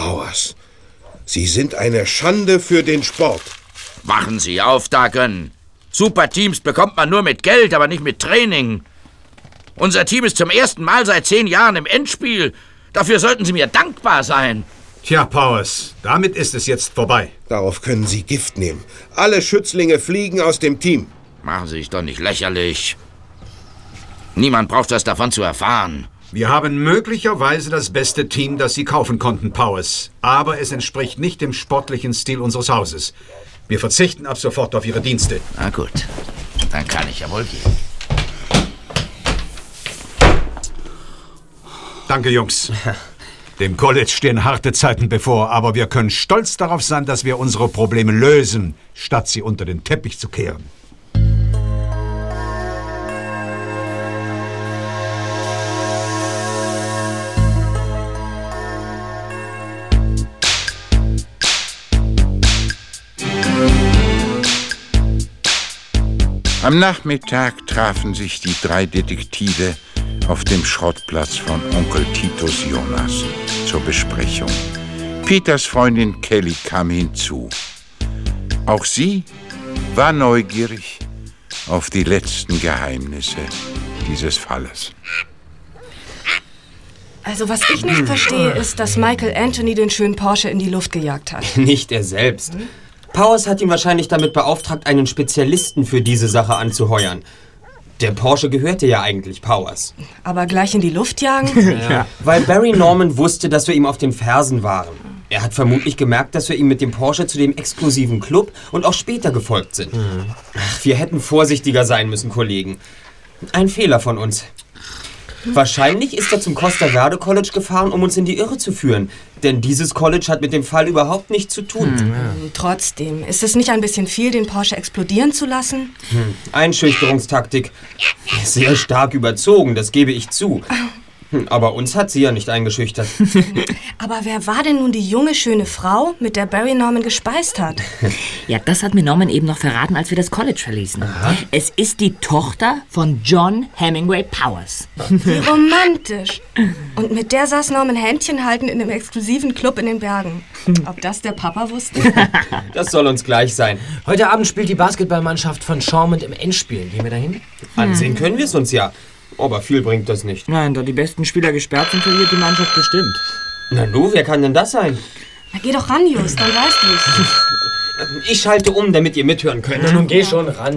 Powers, Sie sind eine Schande für den Sport. Machen Sie auf, Duggan. Superteams bekommt man nur mit Geld, aber nicht mit Training. Unser Team ist zum ersten Mal seit 10 Jahren im Endspiel. Dafür sollten Sie mir dankbar sein. Tja, Powers, damit ist es jetzt vorbei. Darauf können Sie Gift nehmen. Alle Schützlinge fliegen aus dem Team. Machen Sie sich doch nicht lächerlich. Niemand braucht was davon zu erfahren. Wir haben möglicherweise das beste Team, das Sie kaufen konnten, Powers. Aber es entspricht nicht dem sportlichen Stil unseres Hauses. Wir verzichten ab sofort auf Ihre Dienste. Na gut, dann kann ich ja wohl gehen. Danke, Jungs. Dem College stehen harte Zeiten bevor, aber wir können stolz darauf sein, dass wir unsere Probleme lösen, statt sie unter den Teppich zu kehren. Am Nachmittag trafen sich die 3 Detektive auf dem Schrottplatz von Onkel Titus Jonas zur Besprechung. Peters Freundin Kelly kam hinzu. Auch sie war neugierig auf die letzten Geheimnisse dieses Falles. Also was ich nicht verstehe, ist, dass Michael Anthony den schönen Porsche in die Luft gejagt hat. Nicht er selbst. Powers hat ihn wahrscheinlich damit beauftragt, einen Spezialisten für diese Sache anzuheuern. Der Porsche gehörte ja eigentlich Powers. Aber gleich in die Luft jagen? Ja, weil Barry Norman wusste, dass wir ihm auf den Fersen waren. Er hat vermutlich gemerkt, dass wir ihm mit dem Porsche zu dem exklusiven Club und auch später gefolgt sind. Ach, wir hätten vorsichtiger sein müssen, Kollegen. Ein Fehler von uns. Wahrscheinlich ist er zum Costa Verde College gefahren, um uns in die Irre zu führen. Denn dieses College hat mit dem Fall überhaupt nichts zu tun. Trotzdem, ist es nicht ein bisschen viel, den Porsche explodieren zu lassen? Einschüchterungstaktik. Sehr stark überzogen, das gebe ich zu. Aber uns hat sie ja nicht eingeschüchtert. Aber wer war denn nun die junge, schöne Frau, mit der Barry Norman gespeist hat? Ja, das hat mir Norman eben noch verraten, als wir das College verließen. Aha. Es ist die Tochter von John Hemingway Powers. Wie romantisch. Und mit der saß Norman Händchen haltend in dem exklusiven Club in den Bergen. Ob das der Papa wusste? Das soll uns gleich sein. Heute Abend spielt die Basketballmannschaft von Charmont im Endspiel. Gehen wir dahin? Ansehen können wir es uns ja. Aber viel bringt das nicht. Nein, da die besten Spieler gesperrt sind, verliert die Mannschaft bestimmt. Na nu, wer kann denn das sein? Na geh doch ran, Just, dann weißt du's. Ich schalte um, damit ihr mithören könnt. Na nun geh schon ran.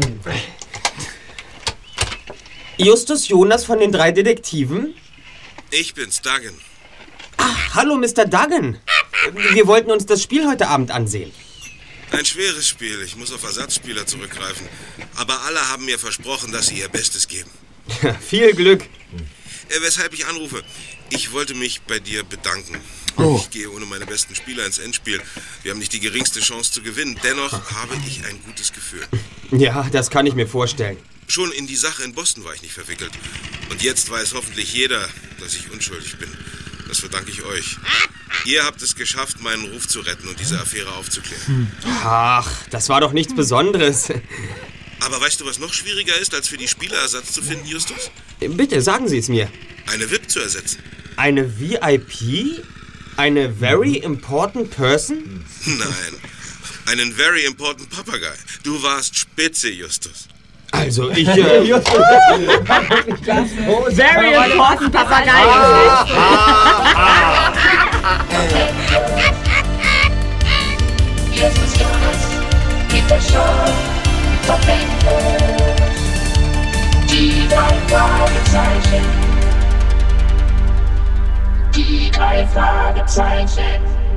Justus Jonas von den 3 Detektiven? Ich bin's, Duggan. Ach, hallo Mr. Duggan. Wir wollten uns das Spiel heute Abend ansehen. Ein schweres Spiel. Ich muss auf Ersatzspieler zurückgreifen. Aber alle haben mir versprochen, dass sie ihr Bestes geben. Viel Glück. Weshalb ich anrufe. Ich wollte mich bei dir bedanken. Ich gehe ohne meine besten Spieler ins Endspiel. Wir haben nicht die geringste Chance zu gewinnen. Dennoch habe ich ein gutes Gefühl. Ja, das kann ich mir vorstellen. Schon in die Sache in Boston war ich nicht verwickelt. Und jetzt weiß hoffentlich jeder, dass ich unschuldig bin. Das verdanke ich euch. Ihr habt es geschafft, meinen Ruf zu retten und diese Affäre aufzuklären. Ach, das war doch nichts Besonderes. Aber weißt du, was noch schwieriger ist, als für die Spieler Ersatz zu finden, Justus? Bitte, sagen Sie es mir. Eine VIP zu ersetzen. Eine VIP? Eine Very Important Person? Nein, einen Very Important Papagei. Du warst spitze, Justus. Also, ich... Very Important Papagei. Justus Jonas, Peter Shaw, die 3 Fragezeichen. Die 3 Fragezeichen.